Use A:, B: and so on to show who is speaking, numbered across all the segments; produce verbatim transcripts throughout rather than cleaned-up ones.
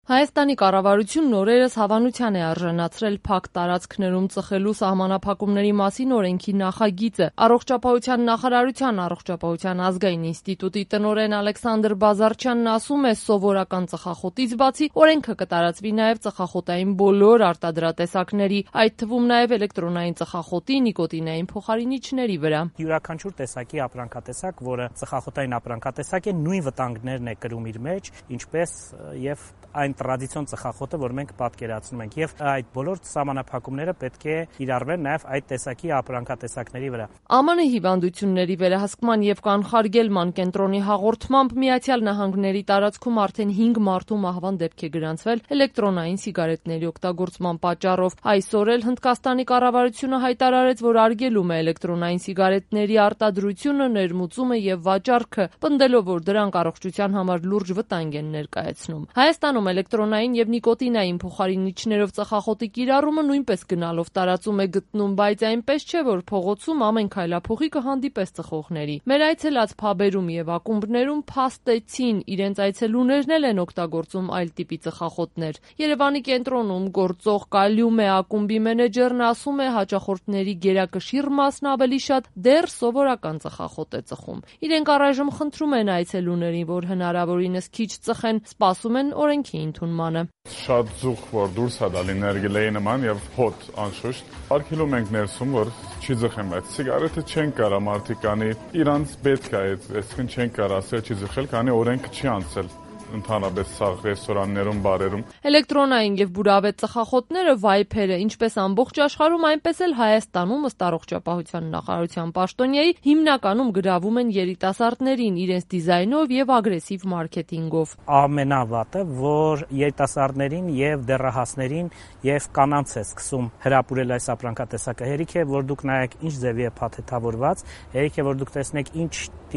A: Հայաստանի կառավարությունն օրերս հավանության է արժանացրել փակ տարածքներում ծխելու սահմանափակումների մասին օրենքի նախագիծը։ Առողջապահության նախարարության Առողջապահության ազգային ինստիտուտի տնօրեն Ալեքսանդր Բազարչյանն ասում է, սովորական ծխախոտից բացի օրենքը կտարածվի նաև ծխախոտային բոլոր արտադրատեսակների, այդ թվում նաև էլեկտրոնային ծխախոտի, նիկոտինային փոխարինիչների վրա։
B: Յուրաքանչյուր տեսակի ապրանքատեսակ, որը ծխախոտային ապրանքատեսակ է, նույն վտանգներն է կրում իր մեջ, ինչպես եւ այն տրադիցիոն ծխախոտը, որ մենք պատկերացնում ենք, եւ այդ բոլոր սահմանափակումները պետք է կիրառվեն նաեւ այդ տեսակի ապրանքատեսակների վրա։
A: ԱՄՆ հիվանդությունների վերահսկման եւ կանխարգելման կենտրոնի հաղորդմամբ Միացյալ Նահանգների տարածքում արդեն հինգ մարդու մահվան դեպք է գրանցվել էլեկտրոնային սիգարետների օգտագործման պատճառով։ Այսօր էլ Հնդկաստանի կառավարությունը հայտարարեց, որ արգելում է էլեկտրոնային սիգարետների արտադրությունը, ներմուծումը եւ վաճառքը, պնդելով, որ դրանք առողջության համար լուրջ վտանգ են ներկայացնում։ Հայաստանում էլեկտրոնային եւ նիկոտինային փոխարինիչներով ծխախոտի կիրառումը նույնպես գնալով տարածում է գտնում, բայց այնպես չէ, որ փողոցում ամեն քայլափոխի կհանդիպես ծխողների։ Մեր այցելած փաբերում եւ ակումբներում փաստեցին իրենց այցելուներն էլ են օգտագործում այլ տիպի ծխախոտներ։ Երևանի կենտրոնում գործող Կալիում է ակումբի մենեջերն ասում է, հաճախորդների գերակշիռ մասն ավելի շատ դեռ սովորական ծխախոտ է ծխում։ Իրենք առայժմ խնդրում են այցելուներին, որ հնարավորինս քիչ ծխեն, սպասում են օրենքի ընդունմանը։
C: Շատ զուգ որ դուրս է դալի ներգելեի նման եւ հոտ անշուշտ արգելում ենք ներսում որ չի ձխեն, բայց սիգարետը չեն կարա մարդիկ անի իրանց պետք է այդ այսինքն չեն կարա ասել չի ձխել, քանի օրենքը չի անցել ընդհանրապես սա ռեստորաններում, բարերում։
A: Էլեկտրոնային եւ բուրավետ ծխախոտները, վայփերը, ինչպես ամբողջ աշխարհում, այնպես էլ Հայաստանում ըստ Առողջապահության նախարարության պաշտոնյայի հիմնականում գրավում են երիտասարդներին իրենց դիզայնով եւ ագրեսիվ մարքեթինգով։
B: Ամենավատը, որ երիտասարդներին եւ դեռահասներին եւ կանանց է սկսում հրապուրել այս ապրանքատեսակը։ Հերիք է, որ դուք նայեք ինչ ձևի է փաթեթավորված, հերիք է, որ դուք տեսնեք ինչ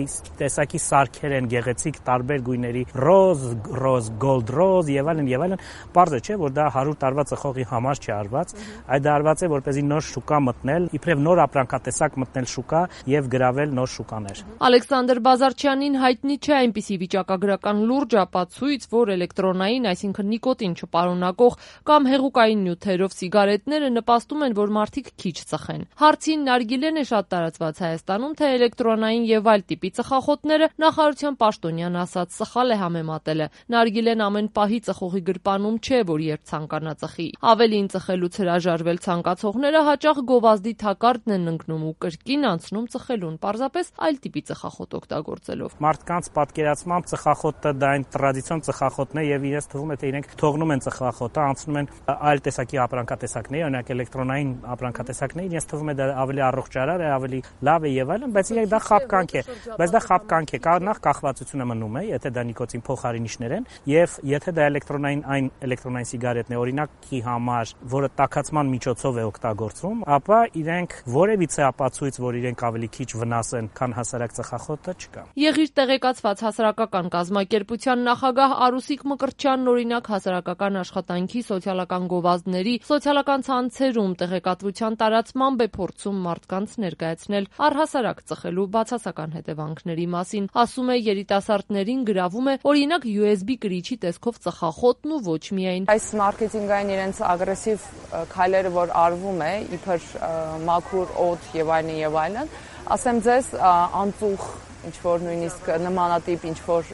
B: տեսակի սարքեր են գեղեցիկ տարբեր գույների, ռոզ ռոզ, գոլդ ռոզ եւ այլն եւ այլն, բարձր չէ, որ դա հարյուր տարվա ծխողի համար չի արված, այդ դա արված է որպեսզի նոր շուկա մտնել, իբրև նոր ապրանքատեսակ մտնել շուկա եւ գրավել նոր շուկաներ։
A: Ալեքսանդր Բազարչյանին հայտնի չէ այնպիսի վիճակագրական լուրջ ապացույց, որ էլեկտրոնային, այսինքն նիկոտին չպարունակող կամ հեղուկային նյութերով սիգարետները նպաստում են, որ մարդիկ քիչ ծխեն։ Հարցին նարգիլեն է շատ տարածված Հայաստանում, թե էլեկտրոնային եւ այլ տիպի ծխախոտները նախարարության պաշտոնյան ասած սխալ է համեմատել։ Նարգիլեն ամեն պահի ծխողի գրպանում չէ, որ երբ ցանկանա ծխի։ Ավելին ծխելուց հրաժարվել ցանկացողները հաճախ գովազդի թակարդն են ընկնում ու կրկին անցնում ծխելուն, պարզապես այլ տիպի ծխախոտ օգտագործելով։
B: Մարդկանց պատկերացմամբ ծխախոտը դա այն տրադիցիոն ծխախոտն է եւ իրենց թվում է թե իրենք թողնում են ծխախոտը, անցնում են այլ տեսակի ապրանքատեսակների, օրինակ էլեկտրոնային ապրանքատեսակների, իրենց թվում է դա ավելի առողջարար է, ավելի լավ է եւ այլն, բայց իրենք դա խապկանք է, բայց դա խապկանք է, նախ կախվածությունը մնում է, եթե դա նիկոտին փոխարինիչներ են եւ եթե դա էլեկտրոնային այն էլեկտրոնային սիգարետն է օրինակի համար, որը տաքացման միջոցով է օգտագործվում, ապա իրենք որևիցե ապացույց, որ իրենք ավելի քիչ վնաս են, քան հասարակ ծխախոտը չկա։
A: Եղիր տեղեկացված հասարակական կազմակերպության նախագահ Արուսիկ Մկրտչյանն օրինակ հասարակական աշխատանքի, սոցիալական գովազդների, սոցիալական ցանցերում տեղեկատվության տարածմամբ է փորձում մարդկանց ներկայացնել առհասարակ ծխելու բացասական հետևանքների մասին։ Ասում է, երիտասարդներին գրավում է օրինակ յու էս բի կրիչի տեսքով ծխախոտն ու ոչ միայն։
D: Այս մարքեթինգային իրենց ագրեսիվ քայլերը, որ արվում է, իբր մաքուր օդ եւ այլն եւ այլն, ասեմ ձեզ, անծուխ ինչ որ նույնիսկ նմանատիպ ինչ որ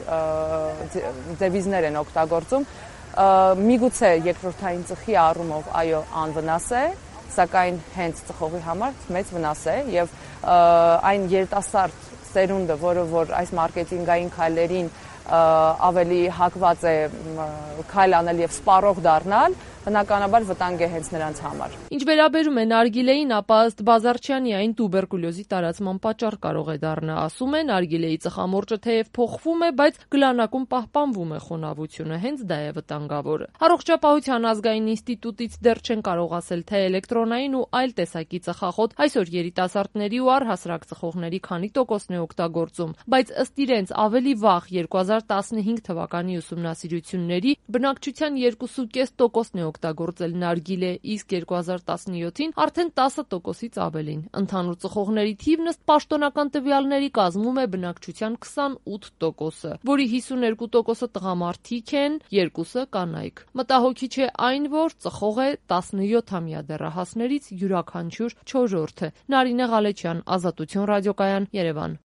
D: դեվիզներ են օգտագործում, միգուցե երկրորդային ծխի առումով այո անվնաս է, սակայն հենց ծխողի համար մեծ վնաս է եւ այն երիտասարդ սերունդը, որը որ այս մարքեթինգային քայլերին ավելի հակված է քայլ անել եւ սպառող դառնալ, բնականաբար վտանգ է հենց նրանց համար։
A: Ինչ վերաբերում է նարգիլեին, ապա ըստ Բազարչյանի այն տուբերկուլյոզի տարածման պատճառ կարող է դառնալ։ Ասում է, նարգիլեի ծխամորճը թեև փոխվում է, բայց գլանակում պահպանվում է խոնավությունը, հենց դա է վտանգավորը։ Առողջապահության ազգային ինստիտուտից դեռ չեն կարող ասել, թե էլեկտրոնային ու այլ տեսակի ծխախոտ այսօր երիտասարդների ու առհասարակ ծխողների քանի տոկոսն է օգտագործում, բայց ըստ իրենց ավելի վաղ երկու հազար տասնհինգ թվականի ուսումնասիրությունների բնակչության երկու կես տոկոսն է օգտագործել նարգիլե, իսկ երկու հազար տասնյոթին արդեն տասը տոկոսից ավելին։ Ընդհանուր ծխողների թիվն ըստ պաշտոնական տվյալների կազմում է բնակչության քսանութ տոկոսը, որի հիսուներկու տոկոսը տղամարդիկ են, երկուսը կանայք։ Մտահոգիչ է այն, որ ծխող է տասնյոթամյա դեռահասներից յուրաքանչյուր չորրորդը։ Նարինե Ղալեչյան, Ազատություն ռադիոկայան, Երևան։